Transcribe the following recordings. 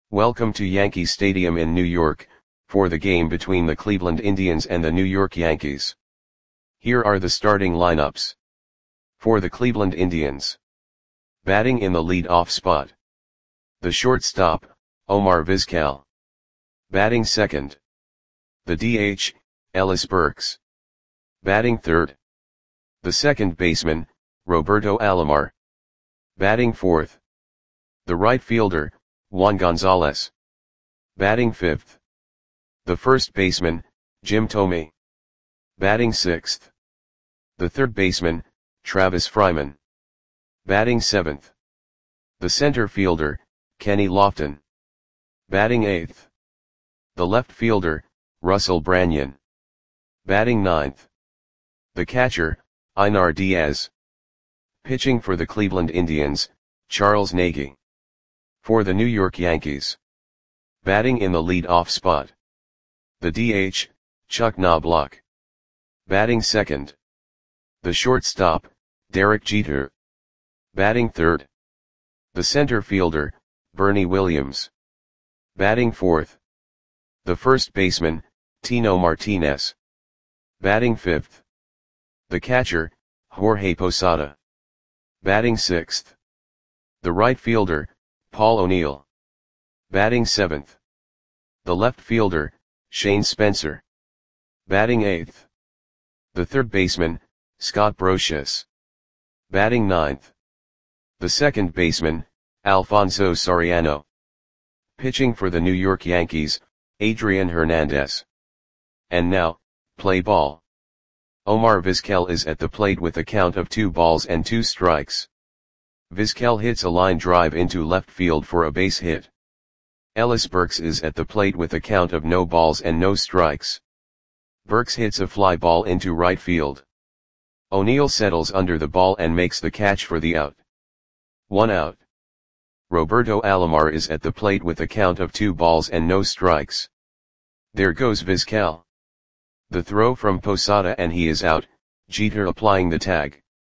Welcome to Yankee Stadium in New York, for the game between the Cleveland Indians and the New York Yankees. Here are the starting lineups. For the Cleveland Indians. Batting in the lead-off spot. The shortstop, Omar Vizquel. Batting second. The DH, Ellis Burks. Batting third. The second baseman, Roberto Alomar. Batting fourth. The right fielder, Juan Gonzalez. Batting fifth. The first baseman, Jim Thome. Batting sixth. The third baseman, Travis Fryman. Batting seventh. The center fielder, Kenny Lofton. Batting eighth. The left fielder, Russell Branyan. Batting ninth. The catcher, Einar Diaz. Pitching for the Cleveland Indians, Charles Nagy. For the New York Yankees. Batting in the lead-off spot. The DH, Chuck Knobloch. Batting second. The shortstop, Derek Jeter. Batting third. The center fielder, Bernie Williams. Batting fourth. The first baseman, Tino Martinez. Batting fifth. The catcher, Jorge Posada. Batting sixth. The right fielder, Paul O'Neill. Batting seventh. The left fielder, Shane Spencer. Batting eighth. The third baseman, Scott Brosius. Batting ninth. The second baseman, Alfonso Soriano. Pitching for the New York Yankees, Adrian Hernandez. And now, play ball. Omar Vizquel is at the plate with a count of 2-2 strikes. Vizquel hits a line drive into left field for a base hit. Ellis Burks is at the plate with a count of 0 strikes. Burks hits a fly ball into right field. O'Neill settles under the ball and makes the catch for the out. 1 out. Roberto Alomar is at the plate with a count of 2 strikes. There goes Vizquel. The throw from Posada and he is out, Jeter applying the tag.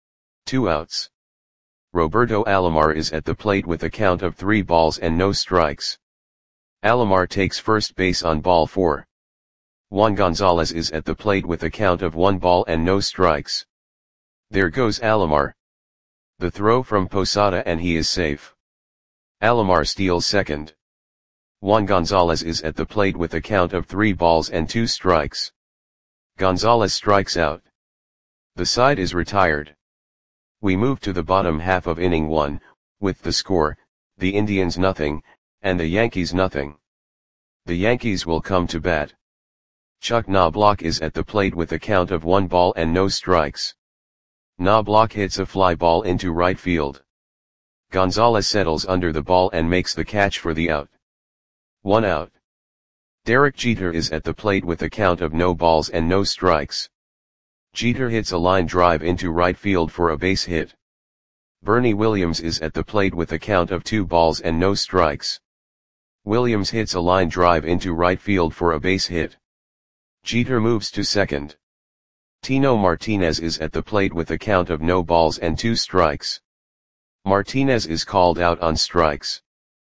2 outs. Roberto Alomar is at the plate with a count of 3 strikes. Alomar takes first base on ball 4. Juan Gonzalez is at the plate with a count of 1 strikes. There goes Alomar. The throw from Posada and he is safe. Alomar steals second. Juan Gonzalez is at the plate with a count of 3 strikes. Gonzalez strikes out. The side is retired. We move to the bottom half of inning 1, with the score, the Indians nothing, and the Yankees nothing. The Yankees will come to bat. Chuck Knobloch is at the plate with a count of 1 strikes. Knobloch hits a fly ball into right field. Gonzalez settles under the ball and makes the catch for the out. 1 out. Derek Jeter is at the plate with a count of 0 strikes. Jeter hits a line drive into right field for a base hit. Bernie Williams is at the plate with a count of 2 strikes. Williams hits a line drive into right field for a base hit. Jeter moves to second. Tino Martinez is at the plate with a count of 2 strikes. Martinez is called out on strikes.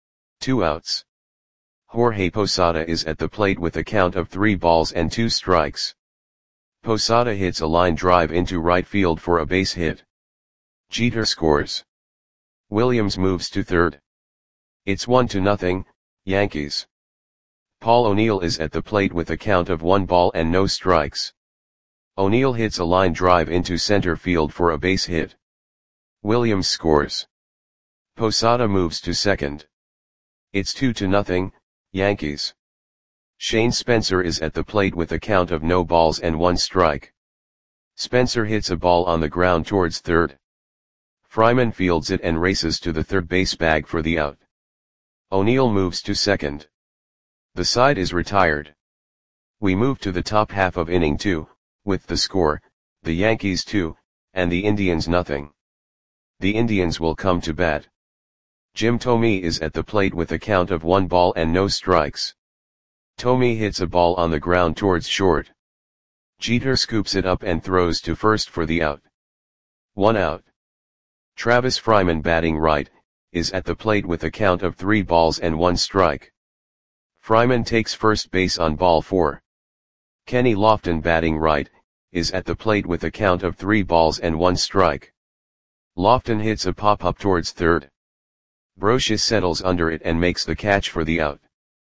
2 outs. Jorge Posada is at the plate with a count of 3 strikes. Posada hits a line drive into right field for a base hit. Jeter scores. Williams moves to third. It's 1-0, Yankees. Paul O'Neill is at the plate with a count of 1 strikes. O'Neill hits a line drive into center field for a base hit. Williams scores. Posada moves to second. It's 2-0, Yankees. Shane Spencer is at the plate with a count of 1 strike. Spencer hits a ball on the ground towards third. Fryman fields it and races to the third base bag for the out. O'Neill moves to second. The side is retired. We move to the top half of inning 2, with the score, the Yankees 2, and the Indians nothing. The Indians will come to bat. Jim Thome is at the plate with a count of 1 strikes. Thome hits a ball on the ground towards short. Jeter scoops it up and throws to first for the out. 1 out. Travis Fryman batting right, is at the plate with a count of 3 balls and 1 strike. Fryman takes first base on ball 4. Kenny Lofton, batting right, is at the plate with a count of 3 balls and 1 strike. Lofton hits a pop-up towards third. Brosius settles under it and makes the catch for the out.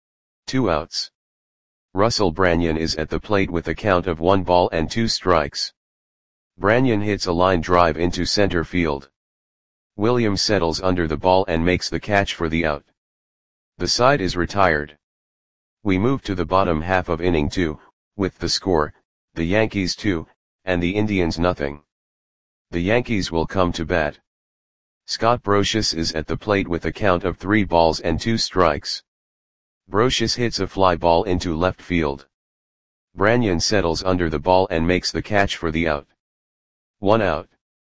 2 outs. Russell Branyan is at the plate with a count of 1 ball and 2 strikes. Branyan hits a line drive into center field. Williams settles under the ball and makes the catch for the out. The side is retired. We move to the bottom half of inning 2, with the score, the Yankees 2, and the Indians nothing. The Yankees will come to bat. Scott Brosius is at the plate with a count of 3 balls and 2 strikes. Brosius hits a fly ball into left field. Branyan settles under the ball and makes the catch for the out. 1 out.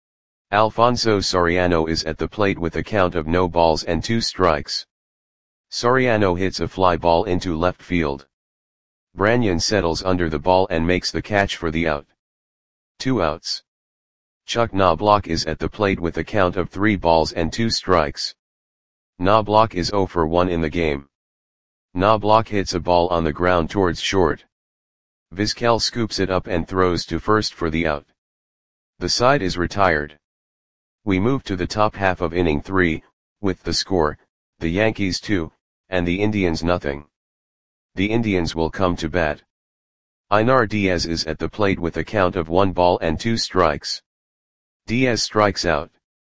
Alfonso Soriano is at the plate with a count of no balls and 2 strikes. Soriano hits a fly ball into left field. Branyan settles under the ball and makes the catch for the out. 2 outs. Chuck Knobloch is at the plate with a count of 3 balls and 2 strikes. Knobloch is 0 for 1 in the game. Knobloch hits a ball on the ground towards short. Vizquel scoops it up and throws to first for the out. The side is retired. We move to the top half of inning 3, with the score, the Yankees 2, and the Indians nothing. The Indians will come to bat. Einar Diaz is at the plate with a count of 1 ball and 2 strikes. Diaz strikes out.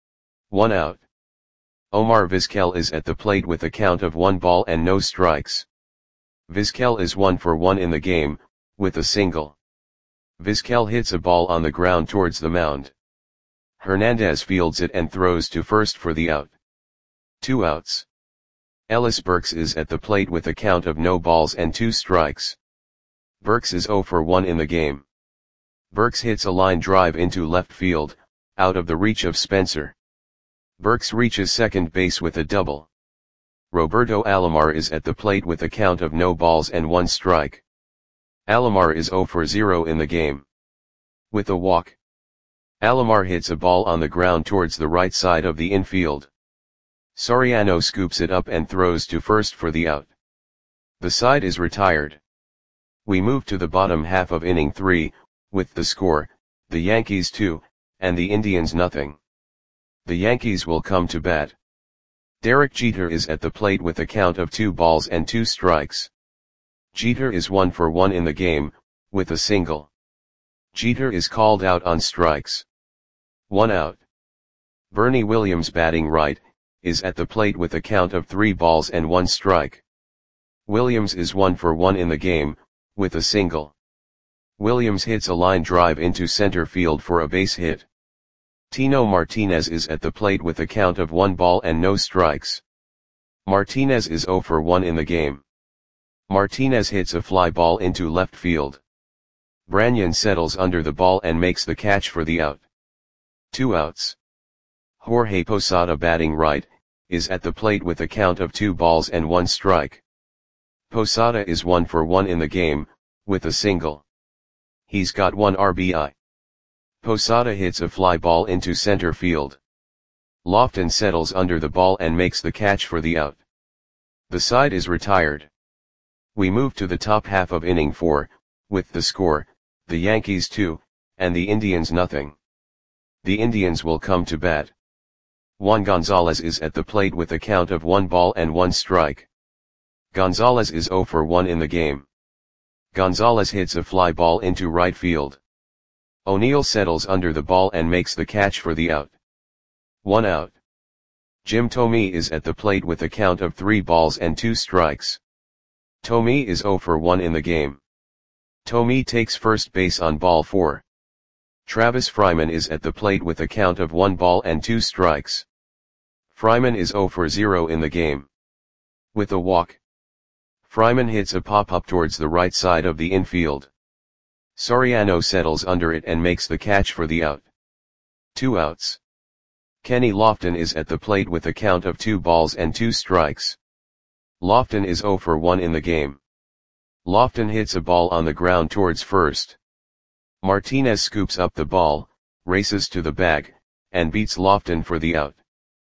1 out. Omar Vizquel is at the plate with a count of 1 ball and no strikes. Vizquel is 1 for 1 in the game, with a single. Vizquel hits a ball on the ground towards the mound. Hernandez fields it and throws to first for the out. 2 outs. Ellis Burks is at the plate with a count of no balls and 2 strikes. Burks is 0 for 1 in the game. Burks hits a line drive into left field, out of the reach of Spencer. Burks reaches second base with a double. Roberto Alomar is at the plate with a count of no balls and 1 strike. Alomar is 0 for 0 in the game. With a walk. Alomar hits a ball on the ground towards the right side of the infield. Soriano scoops it up and throws to first for the out. The side is retired. We move to the bottom half of inning 3, with the score, the Yankees 2, and the Indians nothing. The Yankees will come to bat. Derek Jeter is at the plate with a count of 2 balls and 2 strikes. Jeter is 1 for 1 in the game, with a single. Jeter is called out on strikes. 1 out. Bernie Williams, batting right, is at the plate with a count of 3 balls and 1 strike. Williams is 1 for 1 in the game, with a single. Williams hits a line drive into center field for a base hit. Tino Martinez is at the plate with a count of 1 ball and no strikes. Martinez is 0 for 1 in the game. Martinez hits a fly ball into left field. Branyan settles under the ball and makes the catch for the out. 2 outs. Jorge Posada, batting right, is at the plate with a count of 2 balls and 1 strike. Posada is 1 for 1 in the game, with a single. He's got 1 RBI. Posada hits a fly ball into center field. Lofton settles under the ball and makes the catch for the out. The side is retired. We move to the top half of inning 4, with the score, the Yankees 2, and the Indians nothing. The Indians will come to bat. Juan Gonzalez is at the plate with a count of 1 ball and 1 strike. Gonzalez is 0 for 1 in the game. Gonzalez hits a fly ball into right field. O'Neill settles under the ball and makes the catch for the out. 1 out. Jim Thome is at the plate with a count of 3 balls and 2 strikes. Thome is 0 for 1 in the game. Thome takes first base on ball 4. Travis Fryman is at the plate with a count of 1 ball and 2 strikes. Fryman is 0 for 0 in the game. With a walk. Fryman hits a pop-up towards the right side of the infield. Soriano settles under it and makes the catch for the out. 2 outs. Kenny Lofton is at the plate with a count of 2 balls and 2 strikes. Lofton is 0 for 1 in the game. Lofton hits a ball on the ground towards first. Martinez scoops up the ball, races to the bag, and beats Lofton for the out.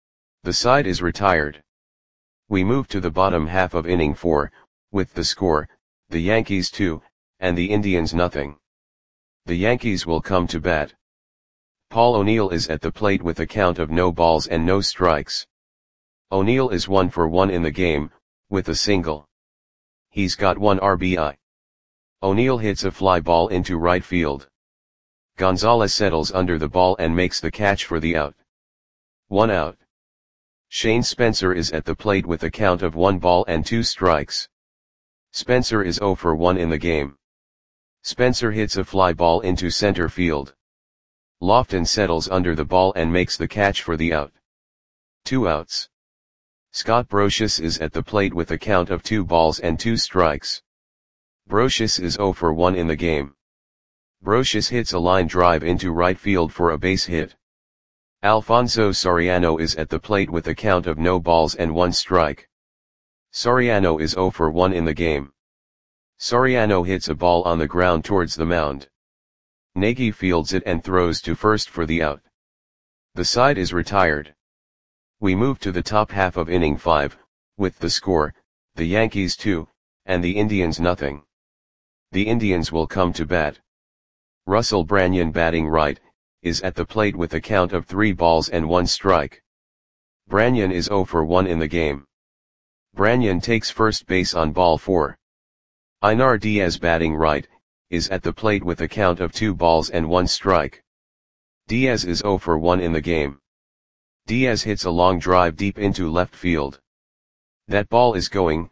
The side is retired. We move to the bottom half of inning 4, with the score, the Yankees 2, and the Indians nothing. The Yankees will come to bat. Paul O'Neill is at the plate with a count of no balls and no strikes. O'Neill is 1 for 1 in the game, with a single. He's got 1 RBI. O'Neill hits a fly ball into right field. Gonzalez settles under the ball and makes the catch for the out. 1 out. Shane Spencer is at the plate with a count of 1 ball and 2 strikes. Spencer is 0 for 1 in the game. Spencer hits a fly ball into center field. Lofton settles under the ball and makes the catch for the out. 2 outs. Scott Brosius is at the plate with a count of 2 balls and 2 strikes. Brosius is 0 for 1 in the game. Brosius hits a line drive into right field for a base hit. Alfonso Soriano is at the plate with a count of no balls and 1 strike. Soriano is 0 for 1 in the game. Soriano hits a ball on the ground towards the mound. Nagy fields it and throws to first for the out. The side is retired. We move to the top half of inning 5, with the score, the Yankees 2, and the Indians nothing. The Indians will come to bat. Russell Branyan, batting right, is at the plate with a count of 3 balls and 1 strike. Branyan is 0 for 1 in the game. Branyan takes first base on ball 4. Einar Diaz, batting right, is at the plate with a count of 2 balls and 1 strike. Diaz is 0 for 1 in the game. Diaz hits a long drive deep into left field. That ball is gone.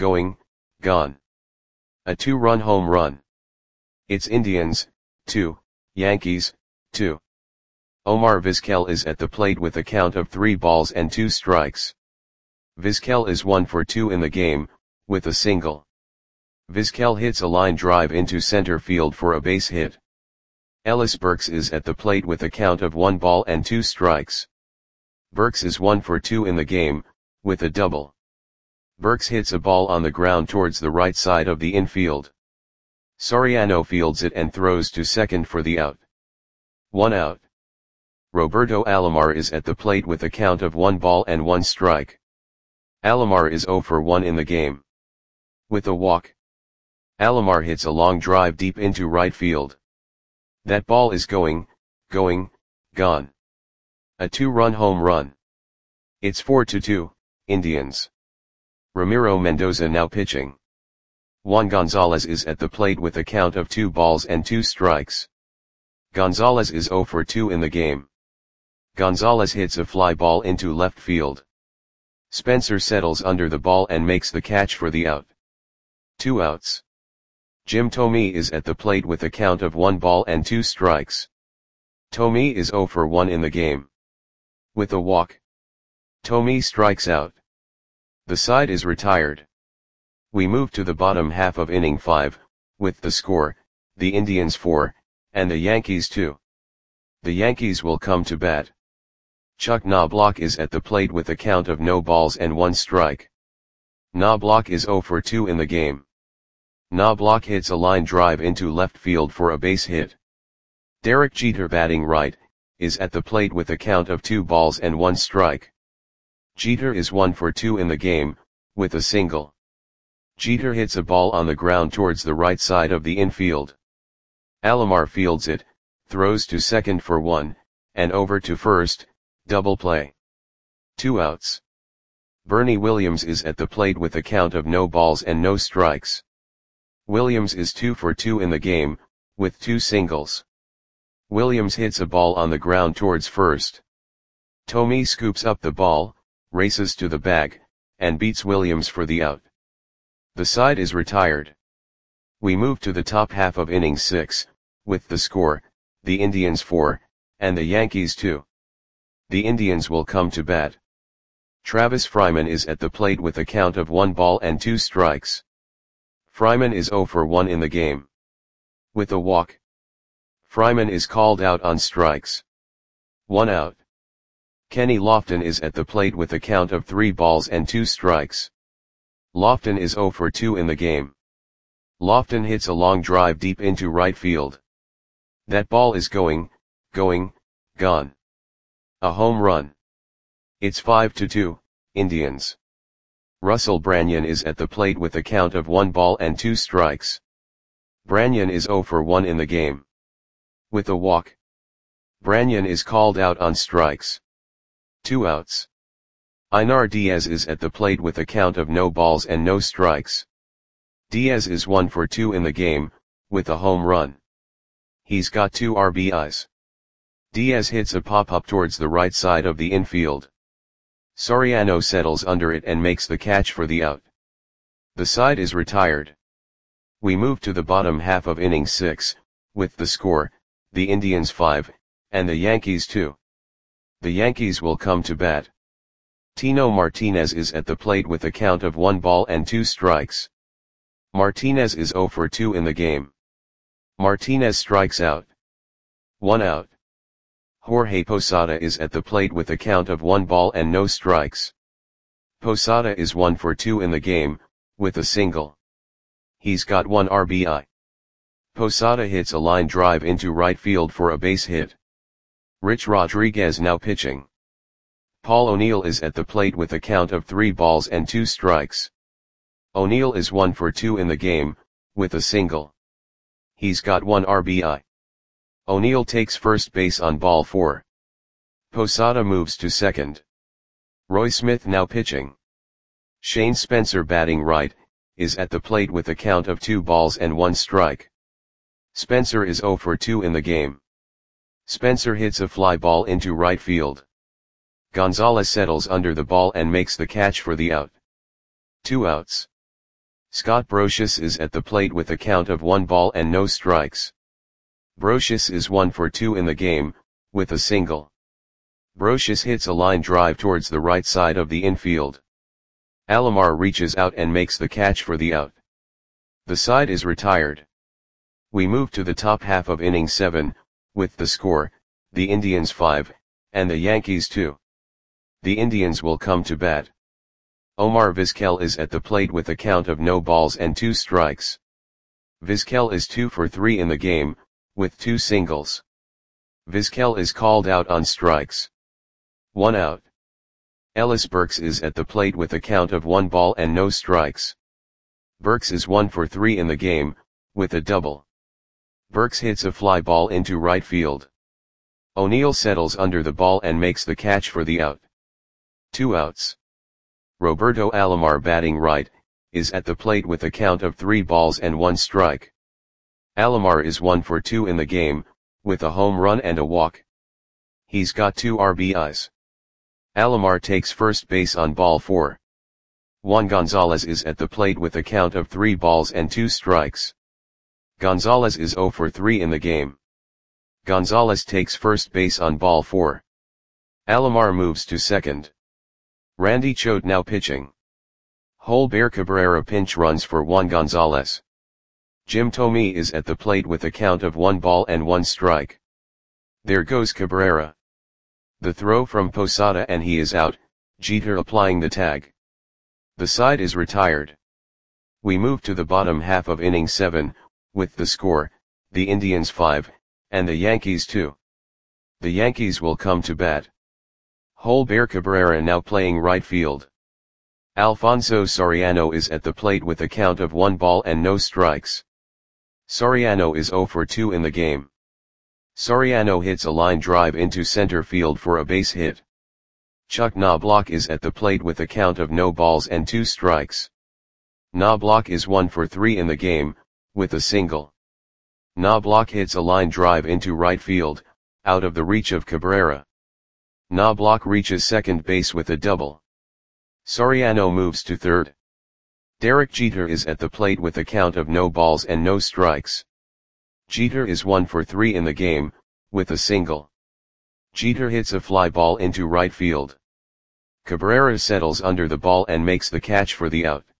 A 2-run home run. It's Indians 2, Yankees 2. Omar Vizquel is at the plate with a count of 3 balls and 2 strikes. Vizquel is 1 for 2 in the game, with a single. Vizquel hits a line drive into center field for a base hit. Ellis Burks is at the plate with a count of 1 ball and 2 strikes. Burks is 1 for 2 in the game, with a double. Burks hits a ball on the ground towards the right side of the infield. Soriano fields it and throws to second for the out. 1 out. Roberto Alomar is at the plate with a count of 1 ball and 1 strike. Alomar is 0 for 1 in the game. With a walk. Alomar hits a long drive deep into right field. That ball is gone. A 2-run home run. It's 4-2, Indians. Ramiro Mendoza now pitching. Juan Gonzalez is at the plate with a count of 2 balls and 2 strikes. Gonzalez is 0 for 2 in the game. Gonzalez hits a fly ball into left field. Spencer settles under the ball and makes the catch for the out. 2 outs. Jim Thome is at the plate with a count of 1 ball and 2 strikes. Thome is 0 for 1 in the game. With a walk. Thome strikes out. The side is retired. We move to the bottom half of inning 5, with the score, the Indians 4, and the Yankees 2. The Yankees will come to bat. Chuck Knobloch is at the plate with a count of no balls and 1 strike. Knobloch is 0 for 2 in the game. Knobloch hits a line drive into left field for a base hit. Derek Jeter, batting right, is at the plate with a count of 2 balls and 1 strike. Jeter is 1 for 2 in the game, with a single. Jeter hits a ball on the ground towards the right side of the infield. Alomar fields it, throws to second for 1, and over to first, double play. 2 outs. Bernie Williams is at the plate with a count of no balls and no strikes. Williams is 2 for 2 in the game, with 2 singles. Williams hits a ball on the ground towards first. Thome scoops up the ball, races to the bag, and beats Williams for the out. The side is retired. We move to the top half of inning 6, with the score, the Indians 4, and the Yankees 2. The Indians will come to bat. Travis Fryman is at the plate with a count of 1 ball and 2 strikes. Fryman is 0 for 1 in the game. With a walk. Fryman is called out on strikes. 1 out. Kenny Lofton is at the plate with a count of 3 balls and 2 strikes. Lofton is 0 for 2 in the game. Lofton hits a long drive deep into right field. That ball is gone. A home run. It's 5-2, Indians. Russell Branyan is at the plate with a count of 1 ball and 2 strikes. Branyan is 0 for 1 in the game. With a walk, Branyan is called out on strikes. 2 outs. Einar Diaz is at the plate with a count of no balls and no strikes. Diaz is 1 for 2 in the game, with a home run. He's got 2 RBIs. Diaz hits a pop-up towards the right side of the infield. Soriano settles under it and makes the catch for the out. The side is retired. We move to the bottom half of inning 6, with the score, the Indians 5, and the Yankees 2. The Yankees will come to bat. Tino Martinez is at the plate with a count of 1 ball and 2 strikes. Martinez is 0 for 2 in the game. Martinez strikes out. 1 out. Jorge Posada is at the plate with a count of 1 ball and no strikes. Posada is 1 for 2 in the game, with a single. He's got 1 RBI. Posada hits a line drive into right field for a base hit. Rich Rodriguez now pitching. Paul O'Neill is at the plate with a count of 3 balls and 2 strikes. O'Neill is 1 for 2 in the game, with a single. He's got 1 RBI. O'Neill takes first base on ball 4. Posada moves to second. Roy Smith now pitching. Shane Spencer batting right, is at the plate with a count of 2 balls and 1 strike. Spencer is 0 for 2 in the game. Spencer hits a fly ball into right field. Gonzalez settles under the ball and makes the catch for the out. 2 outs. Scott Brosius is at the plate with a count of 1 ball and no strikes. Brosius is 1 for 2 in the game, with a single. Brosius hits a line drive towards the right side of the infield. Alomar reaches out and makes the catch for the out. The side is retired. We move to the top half of inning 7, with the score, the Indians 5, and the Yankees 2. The Indians will come to bat. Omar Vizquel is at the plate with a count of no balls and 2 strikes. Vizquel is 2 for 3 in the game, with 2 singles. Vizquel is called out on strikes. 1 out. Ellis Burks is at the plate with a count of 1 ball and no strikes. Burks is 1 for 3 in the game, with a double. Burks hits a fly ball into right field. O'Neill settles under the ball and makes the catch for the out. 2 outs. Roberto Alomar batting right, is at the plate with a count of 3 balls and 1 strike. Alomar is 1 for 2 in the game, with a home run and a walk. He's got 2 RBIs. Alomar takes first base on ball 4. Juan Gonzalez is at the plate with a count of 3 balls and 2 strikes. Gonzalez is 0 for 3 in the game. Gonzalez takes first base on ball 4. Alomar moves to second. Randy Choate now pitching. Holber Cabrera pinch runs for Juan Gonzalez. Jim Thome is at the plate with a count of 1 ball and 1 strike. There goes Cabrera. The throw from Posada and he is out, Jeter applying the tag. The side is retired. We move to the bottom half of inning 7, with the score, the Indians 5, and the Yankees 2. The Yankees will come to bat. Holber Cabrera now playing right field. Alfonso Soriano is at the plate with a count of 1 ball and no strikes. Soriano is 0 for 2 in the game. Soriano hits a line drive into center field for a base hit. Chuck Knobloch is at the plate with a count of no balls and 2 strikes. Knobloch is 1 for 3 in the game, with a single. Knobloch hits a line drive into right field, out of the reach of Cabrera. Knobloch reaches second base with a double. Soriano moves to third. Derek Jeter is at the plate with a count of no balls and no strikes. Jeter is 1 for 3 in the game, with a single. Jeter hits a fly ball into right field. Cabrera settles under the ball and makes the catch for the out.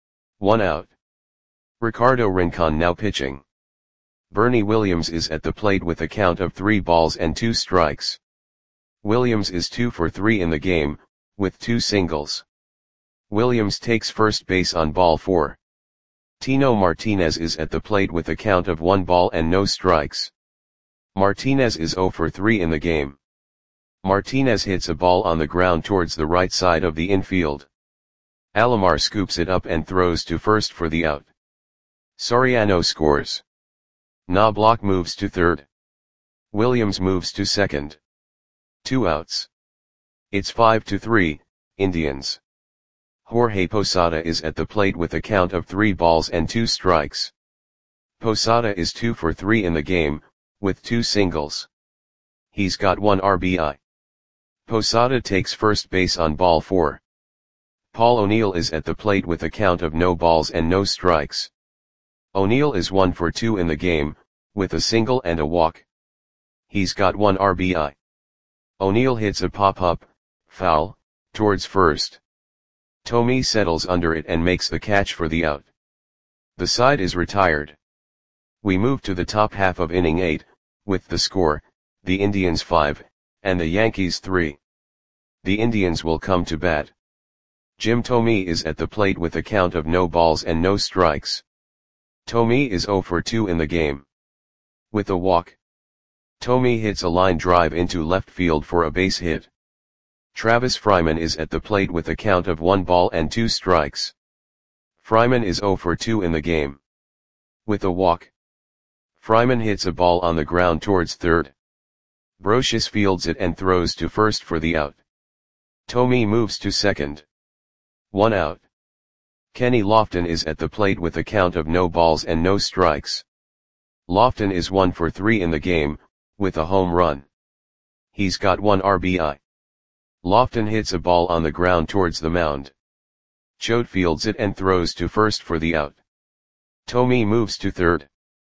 1 out. Ricardo Rincon now pitching. Bernie Williams is at the plate with a count of 3 balls and 2 strikes. Williams is 2 for 3 in the game, with 2 singles. Williams takes first base on ball 4. Tino Martinez is at the plate with a count of 1 ball and no strikes. Martinez is 0 for 3 in the game. Martinez hits a ball on the ground towards the right side of the infield. Alomar scoops it up and throws to first for the out. Soriano scores. Knobloch moves to third. Williams moves to second. 2 outs. It's 5-3, Indians. Jorge Posada is at the plate with a count of 3 balls and 2 strikes. Posada is 2 for 3 in the game, with 2 singles. He's got 1 RBI. Posada takes first base on ball 4. Paul O'Neill is at the plate with a count of no balls and no strikes. O'Neill is 1 for 2 in the game, with a single and a walk. He's got 1 RBI. O'Neill hits a pop-up, foul, towards first. Thome settles under it and makes the catch for the out. The side is retired. We move to the top half of inning 8, with the score, the Indians 5, and the Yankees 3. The Indians will come to bat. Jim Thome is at the plate with a count of no balls and no strikes. Thome is 0 for 2 in the game. With a walk. Thome hits a line drive into left field for a base hit. Travis Fryman is at the plate with a count of 1 ball and 2 strikes. Fryman is 0 for 2 in the game. With a walk. Fryman hits a ball on the ground towards third. Brocious fields it and throws to first for the out. Thome moves to second. 1 out. Kenny Lofton is at the plate with a count of no balls and no strikes. Lofton is 1 for 3 in the game, with a home run. He's got 1 RBI. Lofton hits a ball on the ground towards the mound. Choate fields it and throws to first for the out. Thome moves to third.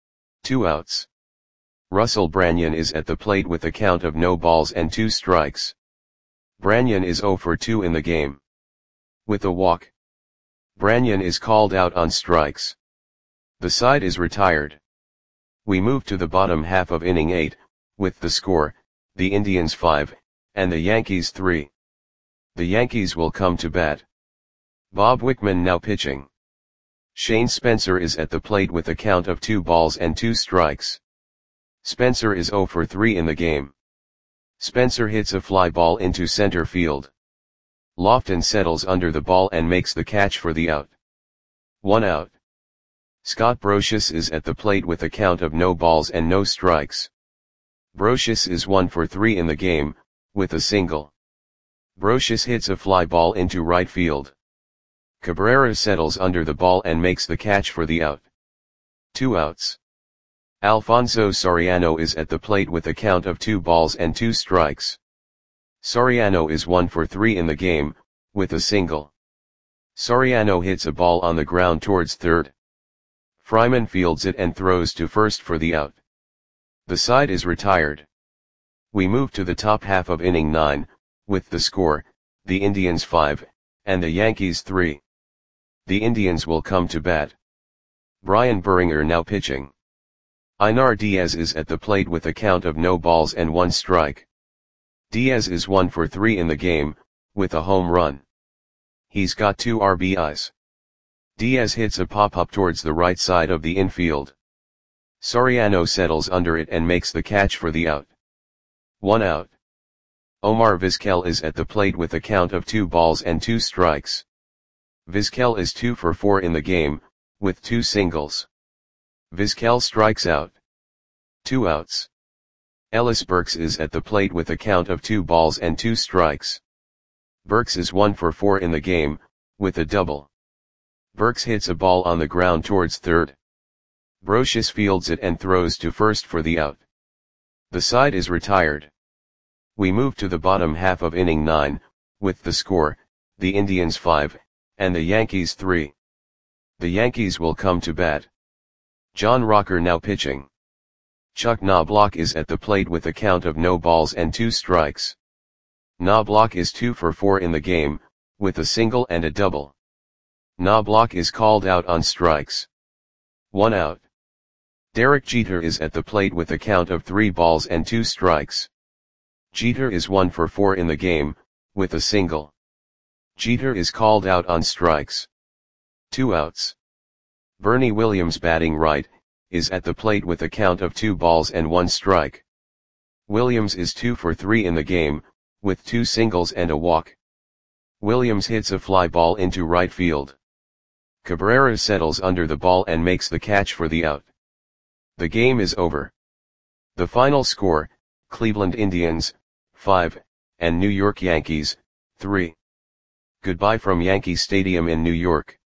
2 outs. Russell Branyan is at the plate with a count of no balls and 2 strikes. Branyan is 0 for 2 in the game. With a walk. Branyan is called out on strikes. The side is retired. We move to the bottom half of inning 8, with the score, the Indians 5, and the Yankees 3. The Yankees will come to bat. Bob Wickman now pitching. Shane Spencer is at the plate with a count of 2 balls and 2 strikes. Spencer is 0 for 3 in the game. Spencer hits a fly ball into center field. Lofton settles under the ball and makes the catch for the out. 1 out. Scott Brocious is at the plate with a count of no balls and no strikes. Brocious is 1 for 3 in the game, with a single. Brocious hits a fly ball into right field. Cabrera settles under the ball and makes the catch for the out. 2 outs. Alfonso Soriano is at the plate with a count of 2 balls and 2 strikes. Soriano is 1 for 3 in the game, with a single. Soriano hits a ball on the ground towards third. Fryman fields it and throws to first for the out. The side is retired. We move to the top half of inning 9, with the score, the Indians 5, and the Yankees 3. The Indians will come to bat. Brian Buringer now pitching. Einar Diaz is at the plate with a count of no balls and 1 strike. Diaz is 1 for 3 in the game, with a home run. He's got 2 RBIs. Diaz hits a pop-up towards the right side of the infield. Soriano settles under it and makes the catch for the out. 1 out. Omar Vizquel is at the plate with a count of 2 balls and 2 strikes. Vizquel is 2 for 4 in the game, with 2 singles. Vizquel strikes out. 2 outs. Ellis Burks is at the plate with a count of 2 balls and 2 strikes. Burks is 1 for 4 in the game, with a double. Burks hits a ball on the ground towards third. Brocious fields it and throws to first for the out. The side is retired. We move to the bottom half of inning 9, with the score, the Indians 5, and the Yankees 3. The Yankees will come to bat. John Rocker now pitching. Chuck Knobloch is at the plate with a count of no balls and 2 strikes. Knobloch is 2 for 4 in the game, with a single and a double. Knobloch is called out on strikes. 1 out. Derek Jeter is at the plate with a count of 3 balls and 2 strikes. Jeter is 1 for 4 in the game, with a single. Jeter is called out on strikes. 2 outs. Bernie Williams batting right, is at the plate with a count of 2 balls and 1 strike. Williams is 2 for 3 in the game, with 2 singles and a walk. Williams hits a fly ball into right field. Cabrera settles under the ball and makes the catch for the out. The game is over. The final score, Cleveland Indians, 5, and New York Yankees, 3. Goodbye from Yankee Stadium in New York.